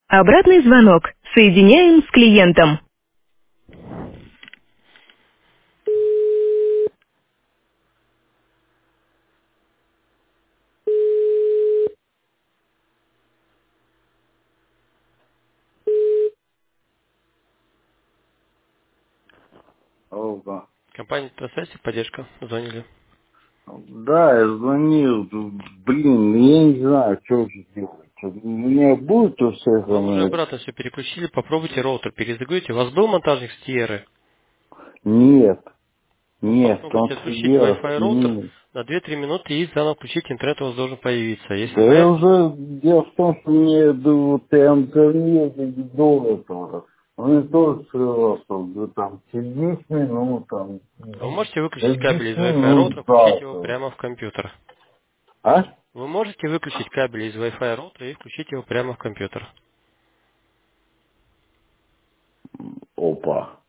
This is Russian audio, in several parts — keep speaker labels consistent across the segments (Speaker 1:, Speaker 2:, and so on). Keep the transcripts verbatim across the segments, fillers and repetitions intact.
Speaker 1: Обратный звонок. Соединяем с клиентом.
Speaker 2: Алло, да.
Speaker 3: Компания «Трансляция», поддержка, звонили.
Speaker 2: Да, я звонил. Блин, я не знаю, что же делать. У меня будет у всех
Speaker 3: Вам уже
Speaker 2: оно?
Speaker 3: обратно все переключили, попробуйте роутер, перезагрузите. У вас был монтажник с Тиеры?
Speaker 2: Нет,
Speaker 3: Ну,
Speaker 2: нет, в том
Speaker 3: попробуйте
Speaker 2: что
Speaker 3: отключить
Speaker 2: дело.
Speaker 3: Wi-Fi роутер
Speaker 2: Нет.
Speaker 3: на две-три минуты и заново включить интернет, у вас должен появиться. Если
Speaker 2: Да я
Speaker 3: появится,
Speaker 2: уже, дело в том, что мне да, вот я интернет до этого. Он тоже срывался, да, там, через десять минут, там,
Speaker 3: вы можете выключить
Speaker 2: через
Speaker 3: кабель
Speaker 2: десять
Speaker 3: из Wi-Fi
Speaker 2: минут
Speaker 3: роутера, включить его
Speaker 2: завтра.
Speaker 3: прямо в компьютер.
Speaker 2: А?
Speaker 3: Вы можете выключить кабель из Wi-Fi роутера и включить его прямо в компьютер.
Speaker 2: Опа.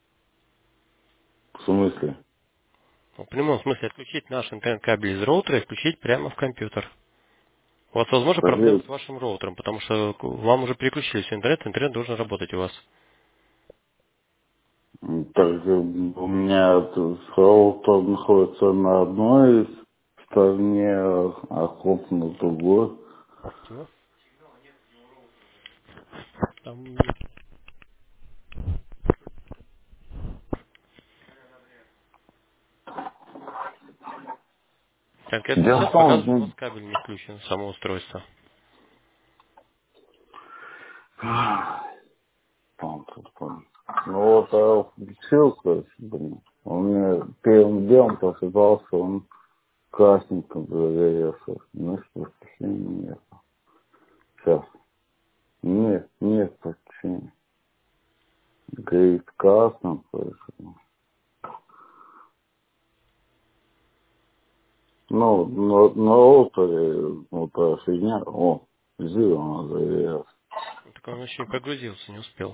Speaker 2: В смысле?
Speaker 3: Ну, в прямом смысле отключить наш интернет-кабель из роутера и включить прямо в компьютер. У вас, возможно, проблема
Speaker 2: Подожди.
Speaker 3: с вашим роутером, потому что вам уже переключили все интернет, интернет должен работать у вас.
Speaker 2: Так, э, у меня тут роутер находится на одной стороне, а хоп на другой.
Speaker 3: Чего? Там конкретно
Speaker 2: Дело
Speaker 3: сейчас
Speaker 2: в том,
Speaker 3: показывает, что у вас
Speaker 2: ну,
Speaker 3: кабель не включен, само устройство.
Speaker 2: там, тут, там. Ну вот, а включился, блин. Он мне первым делом просыпался, он красненьким загорелся. Ну что, подключения нет. Сейчас. Нет, нет подключения. Горит красным, поэтому. Ну, на, на роутере, вот эта фигня, о, зелено загорелся.
Speaker 3: Так он еще не прогрузился, не успел.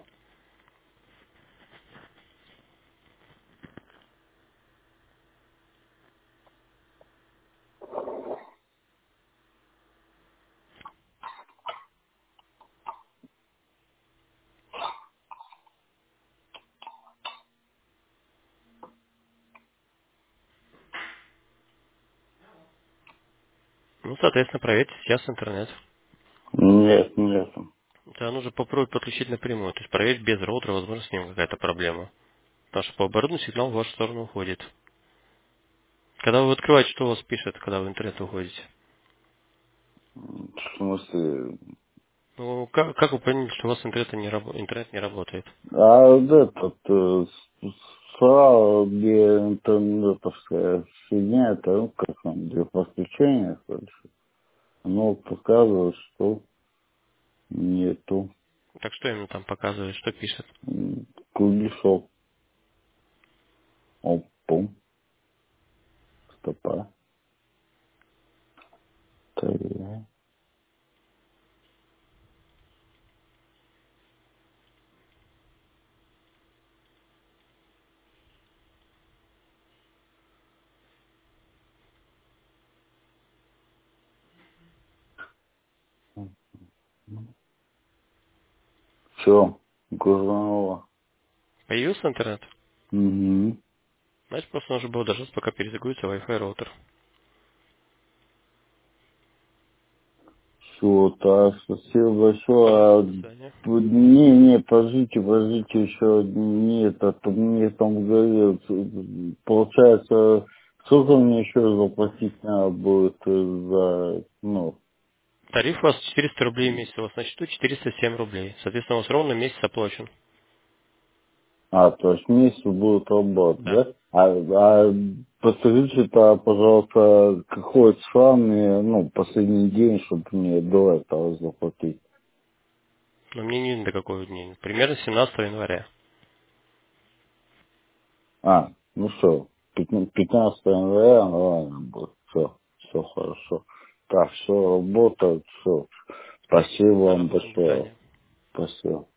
Speaker 3: Ну, соответственно, проверьте сейчас интернет.
Speaker 2: Нет, нет.
Speaker 3: Да, нужно попробовать подключить напрямую. То есть проверить без роутера, возможно, с ним какая-то проблема. Потому что по оборудованию сигнал в вашу сторону уходит. Когда вы открываете, что у вас пишет, когда вы в интернет уходите?
Speaker 2: В смысле,
Speaker 3: Ну, как, как вы поняли, что у вас интернет не, раб- интернет не работает?
Speaker 2: а вот этот, э, с- сразу где интернетовская фигня, это, ну, как там, для подключения, короче, оно показывает, что нету
Speaker 3: Так что именно там показывает, что пишет?
Speaker 2: м, кругляшок. Опум, стопа, так, все, грузануло.
Speaker 3: Появился интернет?
Speaker 2: Угу.
Speaker 3: Значит, просто нужно было дождаться, пока перезагрузится Wi-Fi роутер.
Speaker 2: Все, так, спасибо большое.
Speaker 3: Пожалуйста,
Speaker 2: А,
Speaker 3: до свидания.
Speaker 2: не, не, подождите, подождите, еще нет, а то мне там говорил, получается, сколько мне еще заплатить надо будет э, за, ну,
Speaker 3: Тариф у вас четыреста рублей в месяц, у вас на счету четыреста семь рублей. Соответственно, у вас ровно месяц оплачен.
Speaker 2: а, то есть месяц будет работать,
Speaker 3: Да.
Speaker 2: да? А, а подскажите-то, пожалуйста, какой самый, ну, последний день, чтобы мне до этого заплатить?
Speaker 3: Но мне не видно до какого дня. Примерно семнадцатого января.
Speaker 2: А, ну что, пятнадцатого января, ну ладно, будет, все, все хорошо. Так, все работает, все. Спасибо вам
Speaker 3: Пожалуйста, до
Speaker 2: большое.
Speaker 3: свидания.
Speaker 2: Спасибо.